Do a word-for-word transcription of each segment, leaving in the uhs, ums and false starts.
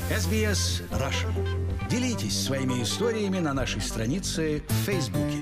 эс би эс Russian. Делитесь своими историями на нашей странице в Фейсбуке.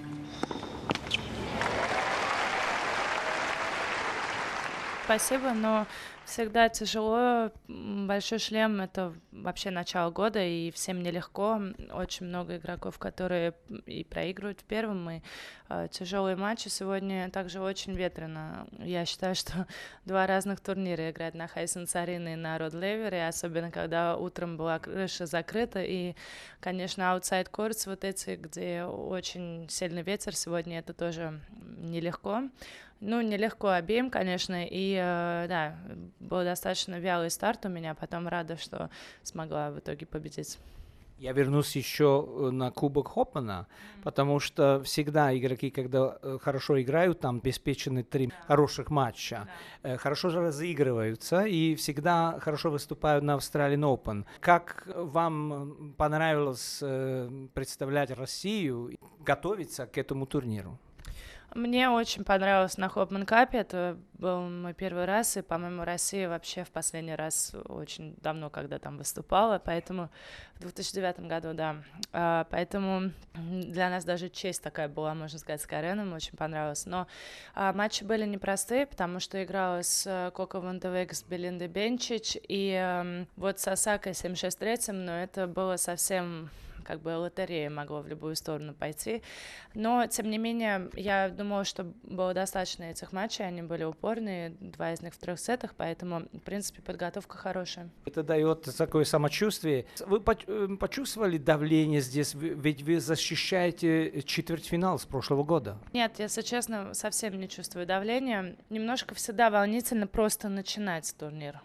Спасибо, но всегда тяжело. Большой шлем — это вообще начало года, и всем нелегко. Очень много игроков, которые и проигрывают в первом, и э, тяжелые матчи. Сегодня также очень ветрено. Я считаю, что два разных турнира играть на Хайсенс-арене и на Род-Левере, особенно когда утром была крыша закрыта, и, конечно, аутсайд-кортс вот эти, где очень сильный ветер, сегодня это тоже нелегко. Ну, нелегко обеим, конечно, и, э, да, был достаточно вялый старт у меня, потом рада, что смогла в итоге победить. Я вернусь еще на Кубок Хопмана, mm-hmm. потому что всегда игроки, когда хорошо играют, там обеспечены три хороших матча, yeah. хорошо же разыгрываются и всегда хорошо выступают на Australian Open. Как вам понравилось представлять Россию, готовиться к этому турниру? Мне очень понравилось на Хопман Капе, это был мой первый раз, и, по-моему, Россия вообще в последний раз очень давно, когда там выступала, поэтому в две тысячи девятом году, да, а, поэтому для нас даже честь такая была, можно сказать, с Кареном, очень понравилось, но а, матчи были непростые, потому что играла с Коко Вандевейк, с Белиндой Бенчич, и а, вот с Осакой семь шесть третьим, но это было совсем... как бы лотерея могло в любую сторону пойти. Но, тем не менее, я думала, что было достаточно этих матчей, они были упорные, два из них в трех сетах, поэтому, в принципе, подготовка хорошая. Это дает такое самочувствие. Вы почувствовали давление здесь? Ведь вы защищаете четвертьфинал с прошлого года. Нет, если честно, совсем не чувствую давления. Немножко всегда волнительно просто начинать турнир.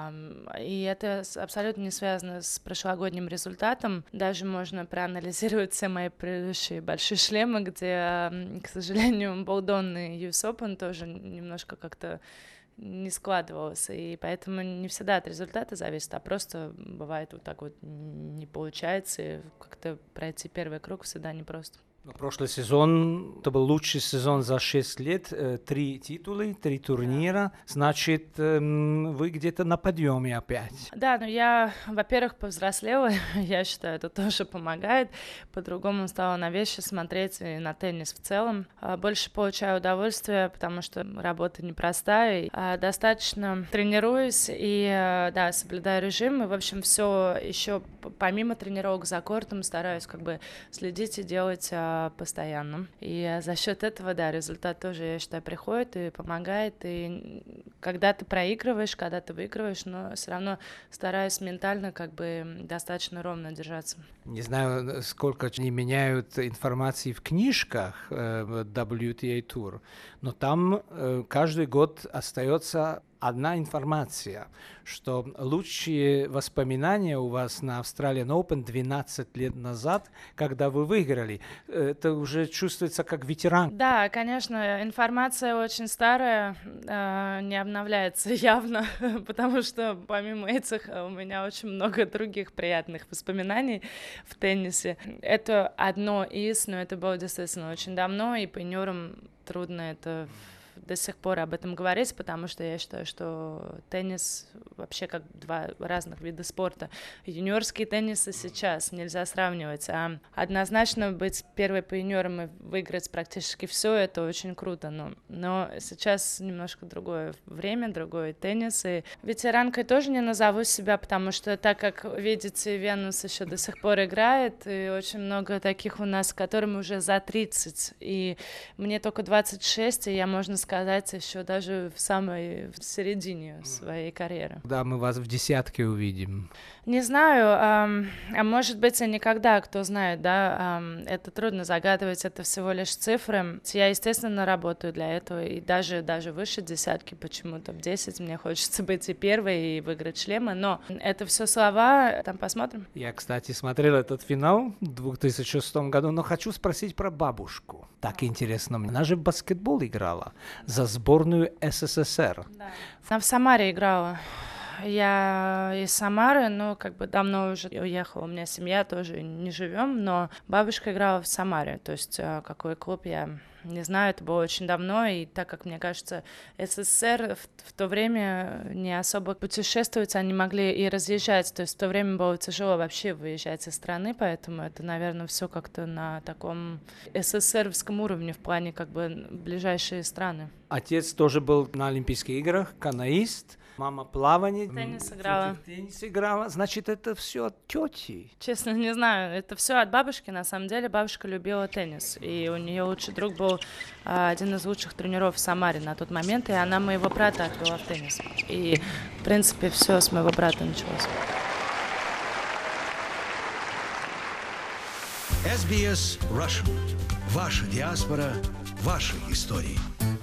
И это абсолютно не связано с прошлогодним результатом. Даже можно проанализировать все мои предыдущие большие шлемы, где, к сожалению, Болдон и ю эс Open тоже немножко как-то не складывалось, и поэтому не всегда от результата зависит, а просто бывает вот так вот не получается, и как-то пройти первый круг всегда непросто. Прошлый сезон, это был лучший сезон за шесть лет, три титулы, три турнира, значит, вы где-то на подъеме опять. Да, но я, во-первых, повзрослела, я считаю, это тоже помогает, по-другому стала на вещи смотреть и на теннис в целом. Больше получаю удовольствие, потому что работа непростая, достаточно тренируюсь и, да, соблюдаю режим, и, в общем, все еще помимо тренировок за кортом стараюсь как бы следить и делать постоянно. И за счет этого, да, результат тоже, я считаю, приходит и помогает. И когда ты проигрываешь, когда ты выигрываешь, но все равно стараюсь ментально как бы достаточно ровно держаться. Не знаю, сколько они меняют информации в книжках э, дабл ю ти эй Tour, но там э, каждый год остается одна информация, что лучшие воспоминания у вас на Australian Open двенадцать лет назад, когда вы выиграли. Это уже чувствуется как ветеран. Да, конечно, информация очень старая, э, не обновляется явно, потому что помимо этих у меня очень много других приятных воспоминаний в теннисе. Это одно из, но это было действительно очень давно, и по юниорам трудно это до сих пор об этом говорить, потому что я считаю, что теннис вообще как два разных вида спорта. Юниорский теннис и сейчас нельзя сравнивать, а однозначно быть первой по юниорам и выиграть практически все, это очень круто, но, но сейчас немножко другое время, другой теннис, и ветеранкой тоже не назову себя, потому что, так как видите, Венус еще до сих пор играет, и очень много таких у нас, которым уже за тридцать, и мне только двадцать шесть, и я, можно сказать, сказать, еще даже в самой в середине своей карьеры. Да, мы вас в десятке увидим. Не знаю, а, а может быть и никогда, кто знает, да, а, это трудно загадывать, это всего лишь цифры. Я, естественно, работаю для этого, и даже, даже выше десятки, почему-то в десять мне хочется быть и первой, и выиграть шлемы, но это все слова, там посмотрим. Я, кстати, смотрел этот финал в две тысячи шестом году, но хочу спросить про бабушку. Так интересно мне. Она же в баскетбол играла за сборную эс эс эс эр. Да. Она в Самаре играла. Я из Самары, но как бы давно уже уехала, у меня семья тоже, не живем, но бабушка играла в Самаре, то есть какой клуб я не знаю, это было очень давно, и так как, мне кажется, СССР в, в то время не особо путешествовать, они могли и разъезжать, то есть в то время было тяжело вообще выезжать из страны, поэтому это, наверное, все как-то на таком СССРовском уровне в плане как бы ближайшие страны. Отец тоже был на Олимпийских играх, каноист. Мама плавание. Теннис играла. Теннис играла. Значит, это все от тети. Честно, не знаю. Это все от бабушки. На самом деле, бабушка любила теннис. И у нее лучший друг был а, один из лучших тренеров в Самаре на тот момент. И она моего брата отвела в теннис. И, в принципе, все с моего брата началось. эс би эс Russian. Ваша диаспора, ваши истории.